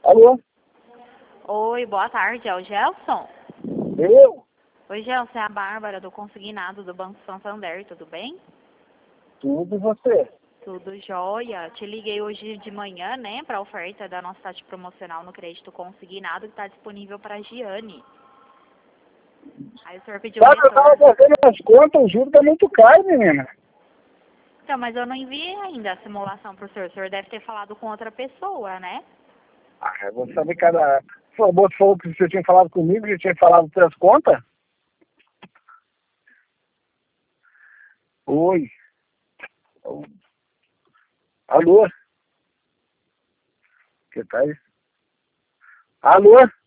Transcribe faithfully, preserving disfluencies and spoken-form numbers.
Alô? Oi, boa tarde, é o Gelson? Eu? Oi, Gelson, é a Bárbara do Consignado do Banco Santander, tudo bem? Tudo e você? Tudo jóia. Te liguei hoje de manhã, né, para a oferta da nossa taxa promocional no crédito consignado que está disponível para a Giane. Aí o senhor pediu um Sabe, eu tava retorno. fazendo as contas, o juro tá muito caro, menina. Então, mas eu não enviei ainda a simulação para o senhor. O senhor deve ter falado com outra pessoa, né? Ah, eu vou saber cada... Pô, você falou que você tinha falado comigo, já tinha falado das contas? Oi. Alô? Que tá aí? Alô?